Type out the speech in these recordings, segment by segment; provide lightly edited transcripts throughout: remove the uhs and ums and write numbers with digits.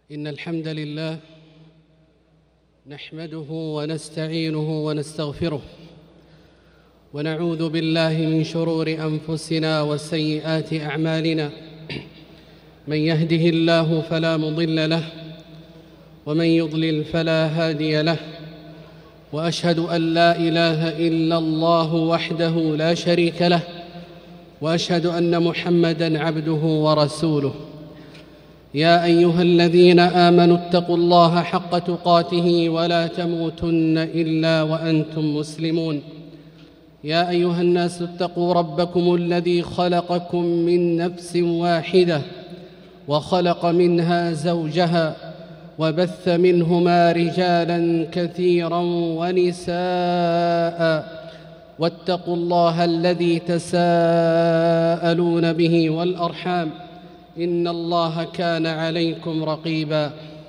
إن الحمد لله نحمده ونستعينه ونستغفره، ونعوذ بالله من شرور أنفسنا وسيئات أعمالنا. من يهده الله فلا مضل له، ومن يضلل فلا هادي له، وأشهد أن لا إله إلا الله وحده لا شريك له، وأشهد أن محمدًا عبده ورسوله. يا أيها الذين آمنوا اتقوا الله حق تقاته ولا تموتن إلا وأنتم مسلمون. يا أيها الناس اتقوا ربكم الذي خلقكم من نفس واحدة، وخلق منها زوجها، وبث منهما رجالاً كثيراً ونساء، واتقوا الله الذي تساءلون به والأرحام، إن الله كان عليكم رقيبا.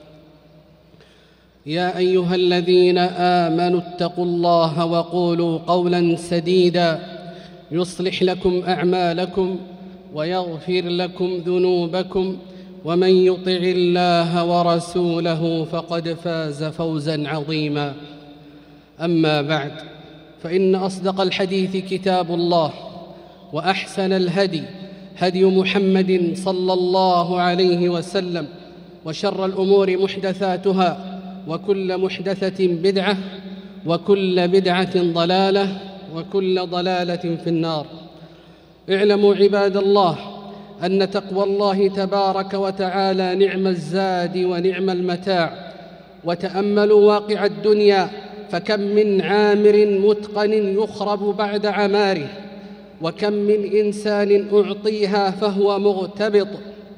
يا أيها الذين آمنوا اتقوا الله وقولوا قولا سديدا يصلح لكم أعمالكم ويغفر لكم ذنوبكم، ومن يطع الله ورسوله فقد فاز فوزا عظيما. أما بعد، فإن أصدق الحديث كتاب الله، وأحسن الهدي هدي محمد صلى الله عليه وسلم، وشر الأمور محدثاتها، وكل محدثة بدعة، وكل بدعة ضلالة، وكل ضلالة في النار. اعلموا عباد الله أن تقوى الله تبارك وتعالى نعم الزاد ونعم المتاع. وتأملوا واقع الدنيا، فكم من عامر متقن يخرب بعد عماره، وكم من إنسان أعطيها فهو مغتبط،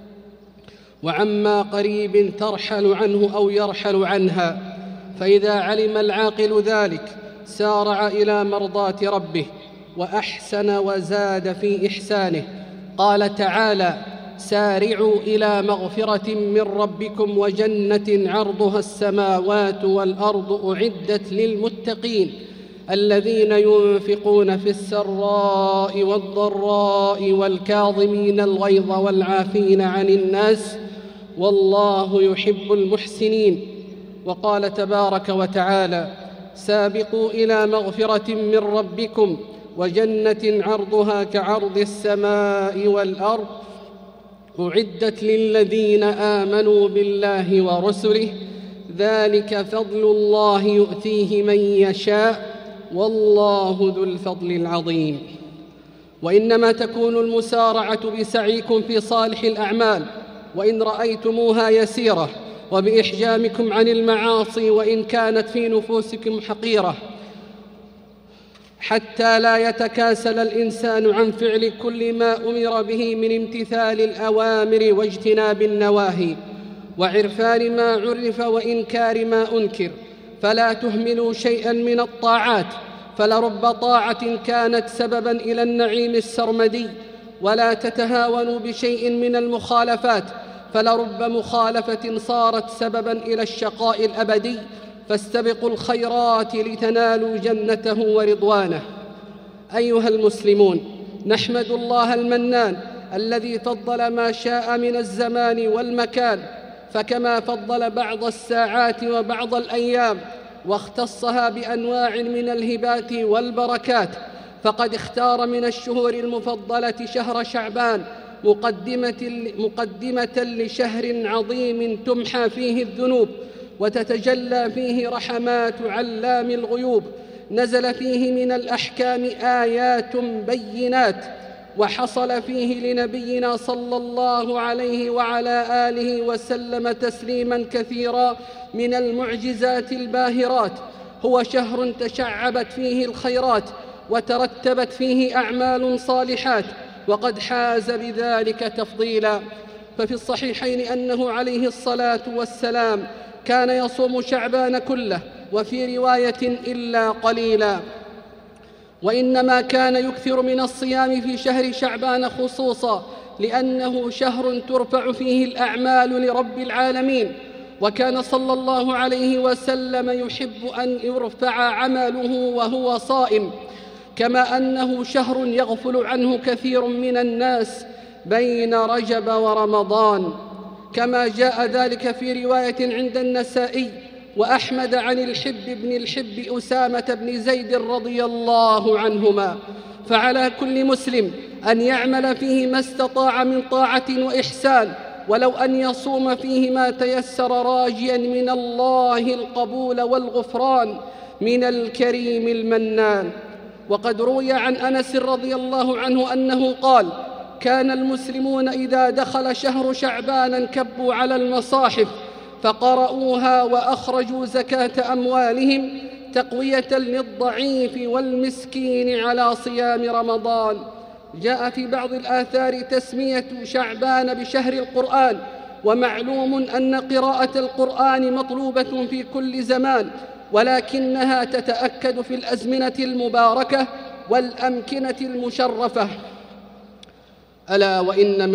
وعما قريب ترحل عنه أو يرحل عنها. فإذا علم العاقل ذلك سارع إلى مرضاة ربه، وأحسن وزاد في إحسانه. قال تعالى: سارعوا إلى مغفرة من ربكم وجنة عرضها السماوات والأرض أعدت للمتقين الذين ينفقون في السراء والضراء والكاظمين الغيظ والعافين عن الناس والله يحب المحسنين. وقال تبارك وتعالى: سابقوا إلى مغفرة من ربكم وجنة عرضها كعرض السماء والأرض أعدت للذين آمنوا بالله ورسله ذلك فضل الله يؤتيه من يشاء والله ذو الفضل العظيم. وإنما تكون المسارعة بسعيكم في صالح الأعمال وإن رأيتموها يسيرة، وبإحجامكم عن المعاصي وإن كانت في نفوسكم حقيرة، حتى لا يتكاسل الإنسان عن فعل كل ما أمر به من امتثال الأوامر واجتناب النواهي، وعرفان ما عرف وإنكار ما أنكر. فلا تهملوا شيئا من الطاعات، فلرب طاعة كانت سببا إلى النعيم السرمدي. ولا تتهاونوا بشيء من المخالفات، فلرب مخالفة صارت سببا إلى الشقاء الأبدي. فاستبقوا الخيرات لتنالوا جنته ورضوانه. أيها المسلمون، نحمد الله المنان الذي فضل ما شاء من الزمان والمكان، فكما فضل بعض الساعات وبعض الأيام واختصها بأنواع من الهبات والبركات، فقد اختار من الشهور المفضلة شهر شعبان مقدمة لشهر عظيم تمحى فيه الذنوب وتتجلى فيه رحمات علام الغيوب. نزل فيه من الأحكام آيات بينات، وحصل فيه لنبينا صلى الله عليه وعلى آله وسلم تسليما كثيرا من المعجزات الباهرات. هو شهر تشعبت فيه الخيرات وترتبت فيه أعمال صالحات، وقد حاز بذلك تفضيلا. ففي الصحيحين أنه عليه الصلاة والسلام كان يصوم شعبان كله، وفي رواية إلا قليلا. وإنما كان يكثر من الصيام في شهر شعبان خصوصا، لأنه شهر ترفع فيه الأعمال لرب العالمين. وكان صلى الله عليه وسلم يحب أن يرفع عمله وهو صائم، كما أنه شهر يغفل عنه كثير من الناس بين رجب ورمضان. كما جاء ذلك في رواية عند النسائي وأحمد عن الحب بن الحب أسامة بن زيد رضي الله عنهما. فعلى كل مسلم أن يعمل فيه ما استطاع من طاعة وإحسان، ولو أن يصوم فيه ما تيسر راجيا من الله القبول والغفران من الكريم المنان. وقد روي عن أنس رضي الله عنه أنه قال: كان المسلمون إذا دخل شهر شعبان انكبوا على المصاحف فقرؤوها وأخرجوا زكاة أموالهم تقوية للضعيف والمسكين على صيام رمضان. جاء في بعض الآثار تسمية شعبان بشهر القرآن، ومعلوم أن قراءة القرآن مطلوبة في كل زمان، ولكنها تتأكد في الأزمنة المباركة والأمكنة المشرفة. ألا وإن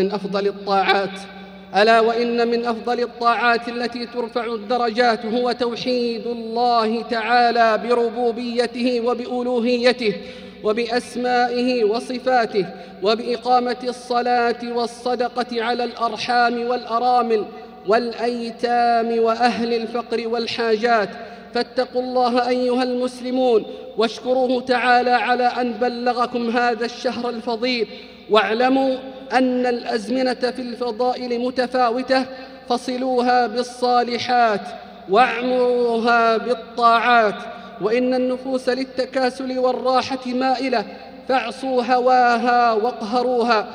من أفضل الطاعات التي ترفع الدرجات هو توحيد الله تعالى بربوبيته وبألوهيته وبأسمائه وصفاته، وبإقامة الصلاة والصدقة على الأرحام والأرامل والأيتام وأهل الفقر والحاجات. فاتقوا الله أيها المسلمون واشكروه تعالى على أن بلغكم هذا الشهر الفضيل، واعلموا أن الأزمنة في الفضائل متفاوتة، فصلوها بالصالحات واعمروها بالطاعات. وإن النفوس للتكاسل والراحة مائلة، فاعصوا هواها واقهروها.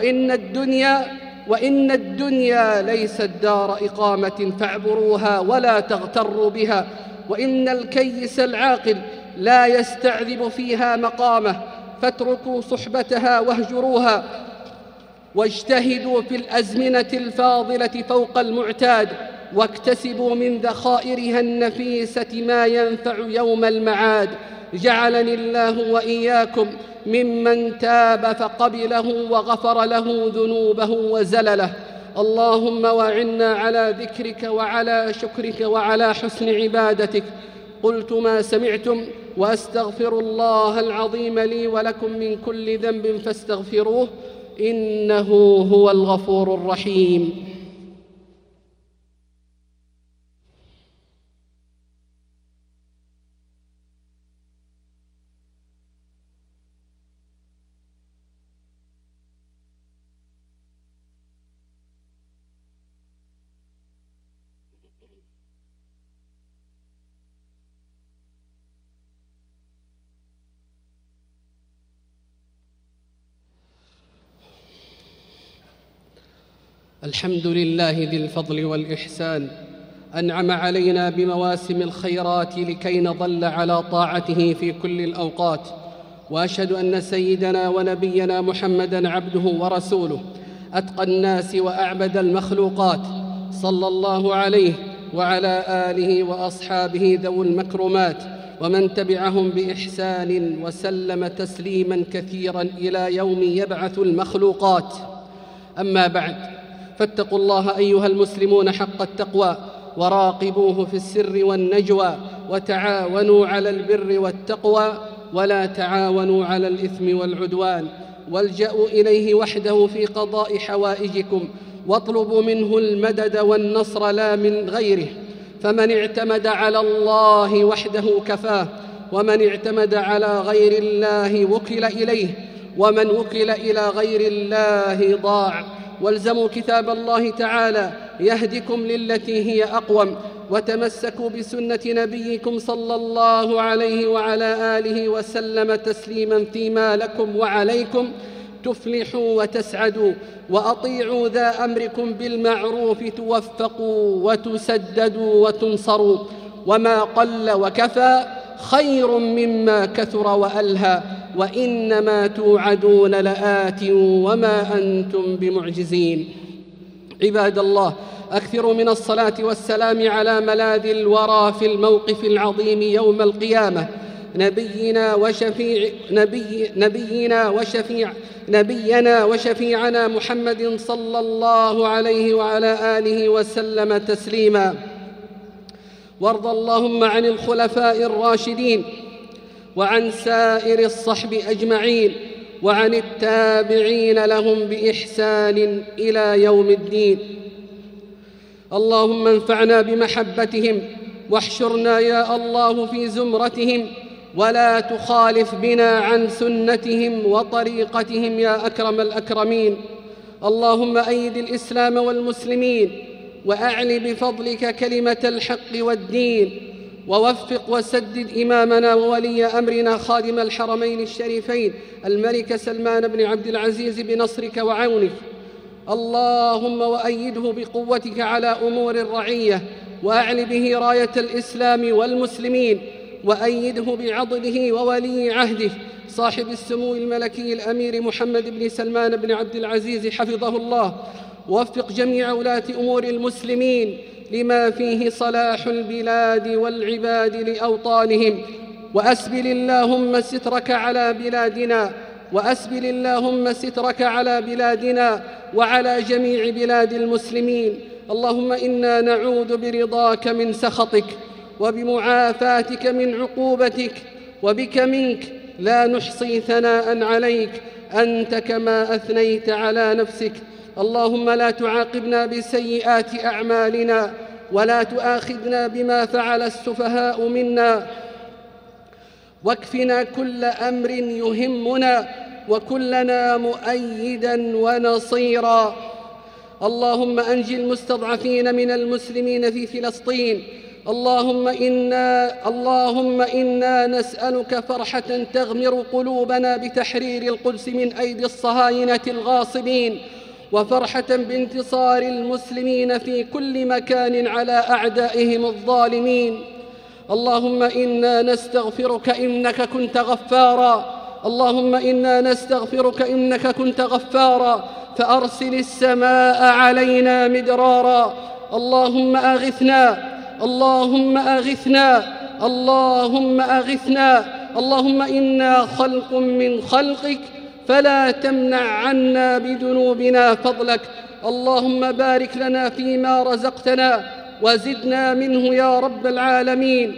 وإن الدنيا ليست دار إقامة فاعبروها ولا تغتروا بها. وإن الكيس العاقل لا يستعذب فيها مقامه، فاتركوا صحبتها واهجروها، واجتهدوا في الأزمنة الفاضلة فوق المعتاد، واكتسبوا من ذخائرها النفيسة ما ينفع يوم المعاد. جعلني الله وإياكم ممن تاب فقبله وغفر له ذنوبه وزلله. اللهم وأعنا على ذكرك وعلى شكرك وعلى حسن عبادتك. قلت ما سمعتم، وأستغفر الله العظيم لي ولكم من كل ذنب فاستغفروه، إنه هو الغفور الرحيم. الحمد لله ذي الفضل والإحسان، أنعم علينا بمواسم الخيرات لكي نظل على طاعته في كل الأوقات. وأشهد أن سيدنا ونبينا محمدًا عبده ورسوله، أتقى الناس وأعبد المخلوقات، صلى الله عليه وعلى آله وأصحابه ذوي المكرمات ومن تبعهم بإحسان وسلم تسليماً كثيراً إلى يوم يبعث المخلوقات. أما بعد، فاتقوا الله أيها المسلمون حق التقوى، وراقبوه في السر والنجوى، وتعاونوا على البر والتقوى، ولا تعاونوا على الإثم والعدوان. والجأوا إليه وحده في قضاء حوائجكم، واطلبوا منه المدد والنصر لا من غيره. فمن اعتمد على الله وحده كفاه، ومن اعتمد على غير الله وكل إليه، ومن وكل إلى غير الله ضاع. والزموا كتاب الله تعالى يهدكم للتي هي أقوم، وتمسكوا بسنة نبيكم صلى الله عليه وعلى آله وسلم تسليما فيما لكم وعليكم تفلحوا وتسعدوا. وأطيعوا ذا أمركم بالمعروف توفقوا وتسددوا وتنصروا. وما قل وكفى خير مما كثر وألهى، وإنما توعدون لآت وما أنتم بمعجزين. عباد الله، أكثروا من الصلاة والسلام على ملاذ الورى في الموقف العظيم يوم القيامة، نبينا وشفيعنا محمد صلى الله عليه وعلى آله وسلم تسليما. وارض اللهم عن الخلفاء الراشدين، وعن سائر الصحب أجمعين، وعن التابعين لهم بإحسان إلى يوم الدين. اللهم انفعنا بمحبتهم واحشرنا يا الله في زمرتهم، ولا تخالف بنا عن سنتهم وطريقتهم يا أكرم الأكرمين. اللهم أيد الإسلام والمسلمين، وأعل بفضلك كلمة الحق والدين، ووفق وسدد إمامنا وولي أمرنا خادم الحرمين الشريفين الملك سلمان بن عبد العزيز بنصرك وعونك. اللهم وأيده بقوتك على أمور الرعية، وأعل به راية الإسلام والمسلمين، وأيده بعضده وولي عهده صاحب السمو الملكي الأمير محمد بن سلمان بن عبد العزيز حفظه الله. ووفق جميع ولاة أمور المسلمين لما فيه صلاح البلاد والعباد لأوطانهم. وأسبل اللهم سترك على بلادنا، وأسبل اللهم سترك على بلادنا وعلى جميع بلاد المسلمين. اللهم إنا نعوذ برضاك من سخطك، وبمعافاتك من عقوبتك، وبك منك لا نحصي ثناء عليك أنت كما أثنيت على نفسك. اللهم لا تعاقبنا بسيئات أعمالنا، ولا تؤاخذنا بما فعل السفهاء منا، واكفنا كل أمر يهمنا، وكلنا مؤيدا ونصيرا. اللهم أنج المستضعفين من المسلمين في فلسطين. اللهم إنا نسألك فرحة تغمر قلوبنا بتحرير القدس من أيدي الصهاينة الغاصبين، وفرحة بانتصار المسلمين في كل مكان على أعدائهم الظالمين. اللهم إنا نستغفرك إنك كنت غفارا، اللهم إنا نستغفرك إنك كنت غفارا، فأرسل السماء علينا مدرارا. اللهم أغثنا، اللهم أغثنا، اللهم أغثنا. اللهم إنا خلق من خلقك، فلا تمنع عنا بذنوبنا فضلك. اللهم بارك لنا فيما رزقتنا، وزدنا منه يا رب العالمين.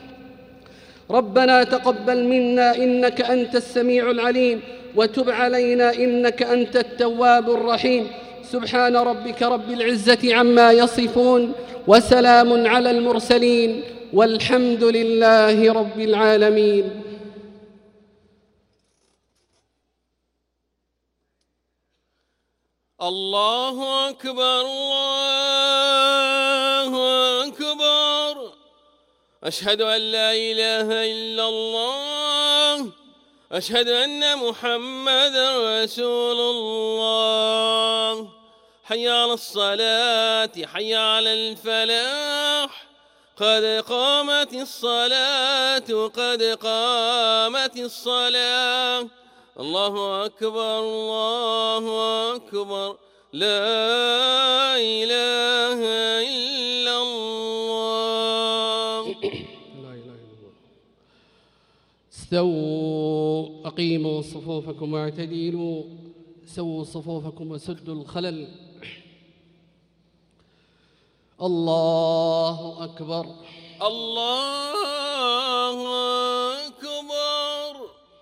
ربنا تقبل منا إنك أنت السميع العليم، وتب علينا إنك أنت التواب الرحيم. سبحان ربك رب العزة عما يصفون، وسلام على المرسلين، والحمد لله رب العالمين. الله أكبر، الله أكبر. أشهد أن لا إله إلا الله، أشهد أن محمدًا رسول الله. حي على الصلاة، حي على الفلاح، قد قامت الصلاة، قد قامت الصلاة. الله أكبر، الله أكبر، لا إله إلا الله. استووا، أقيموا صفوفكم واعتدلوا، سووا صفوفكم وسدوا الخلل. الله أكبر، الله أكبر.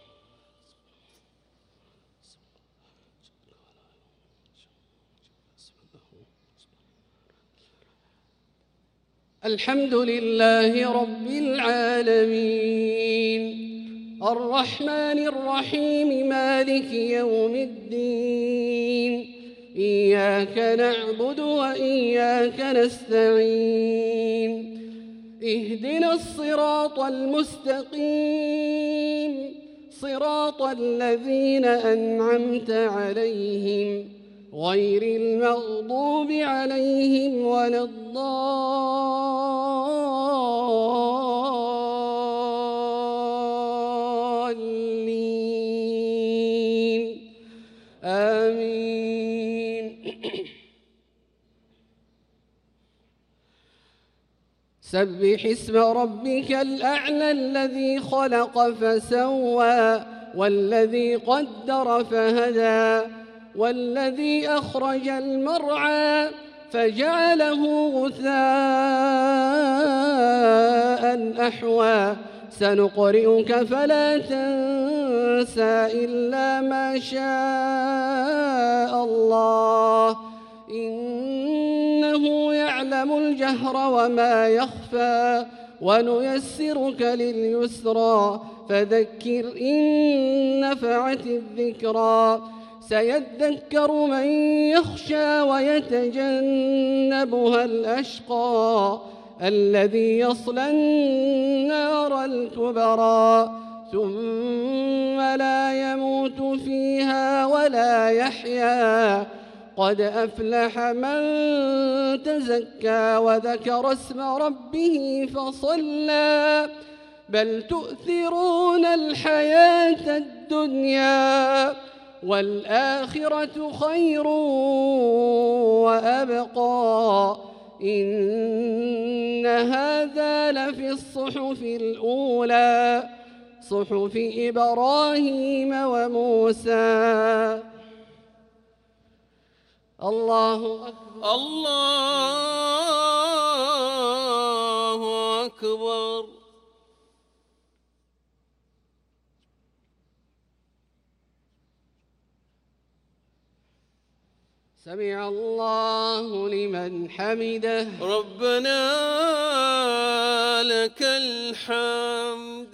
الحمد لله رب العالمين، الرحمن الرحيم، مالك يوم الدين. إياك نعبد وإياك نستعين، اهدنا الصراط المستقيم، صراط الذين أنعمت عليهم غير المغضوب عليهم ولا الضالين، آمين. سبح اسم ربك الأعلى الذي خلق فسوى، والذي قدر فهدى، والذي أخرج المرعى فجعله غثاء أحوى. سنقرئك فلا تنسى إلا ما شاء الله، إنه يعلم يعلم الجهر وما يخفى ونيسرك لليسرى فذكر إن نفعت الذكرى سيذكر من يخشى ويتجنبها الأشقى الذي يصلى النار الكبرى ثم لا يموت فيها ولا يحيا قد أفلح من تزكى وذكر اسم ربه فصلى بل تؤثرون الحياة الدنيا والآخرة خير وأبقى إن هذا لفي الصحف الأولى صحف إبراهيم وموسى. الله أكبر الله أكبر. سمع الله لمن حمده ربنا لك الحمد.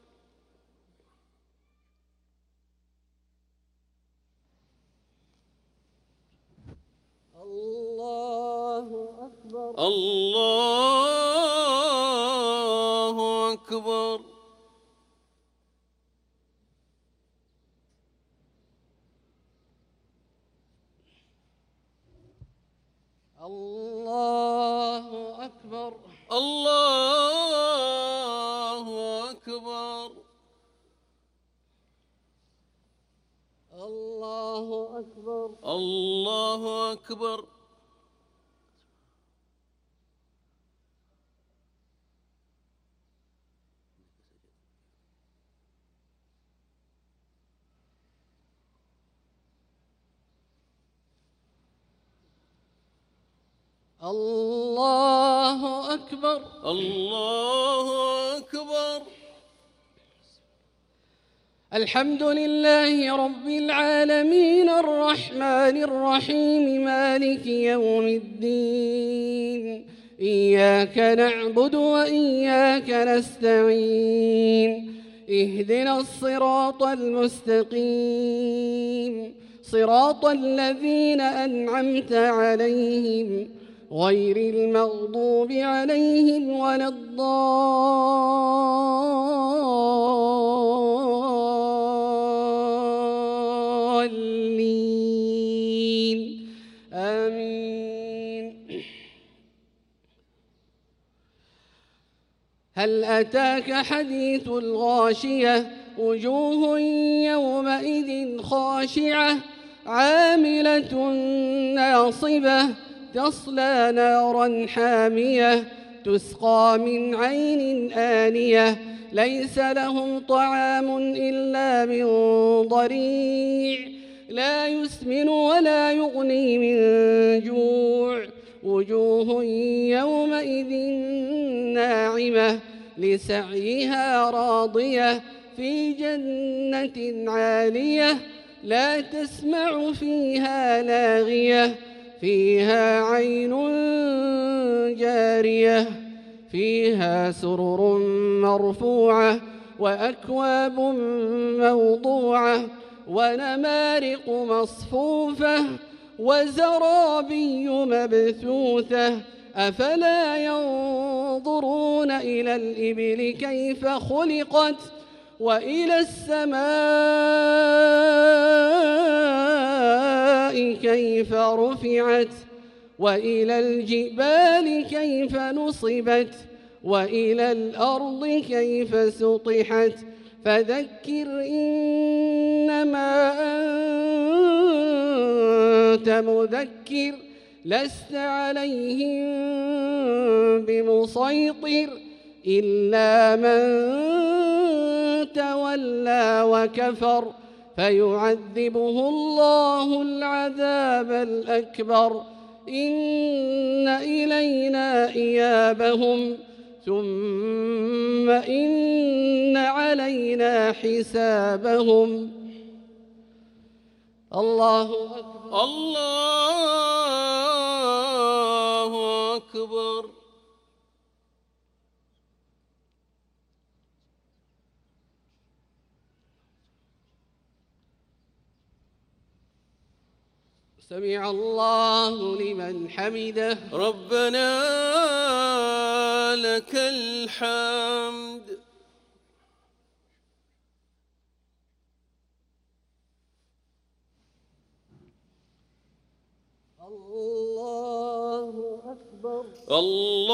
الله أكبر الله أكبر. الله أكبر الله أكبر. الله أكبر الله أكبر. الله أكبر الله أكبر. الحمد لله رب العالمين الرحمن الرحيم مالك يوم الدين إياك نعبد وإياك نستعين اهدنا الصراط المستقيم صراط الذين أنعمت عليهم غير المغضوب عليهم ولا الضالين آمين. هل أتاك حديث الغاشية وجوه يومئذ خاشعة عاملة ناصبة تصلى نارا حامية تسقى من عين آنية ليس لهم طعام إلا من ضريع لا يسمن ولا يغني من جوع وجوه يومئذ ناعمة لسعيها راضية في جنة عالية لا تسمع فيها لاغية فيها عين جارية فيها سرر مرفوعة وأكواب موضوعة ونمارق مصفوفة وزرابي مبثوثة أفلا ينظرون إلى الإبل كيف خلقت وإلى السماء كيف رفعت وإلى الجبال كيف نصبت وإلى الأرض كيف سطحت فذكر إنما أنت مذكر لست عليهم بمسيطر إلا من تولى وكفر فيعذبه الله العذاب الأكبر إن إلينا إيابهم ثم إن علينا حسابهم. الله أكبر الله أكبر. سمع الله لمن حمده. ربنا لك الحمد. الله أكبر. الله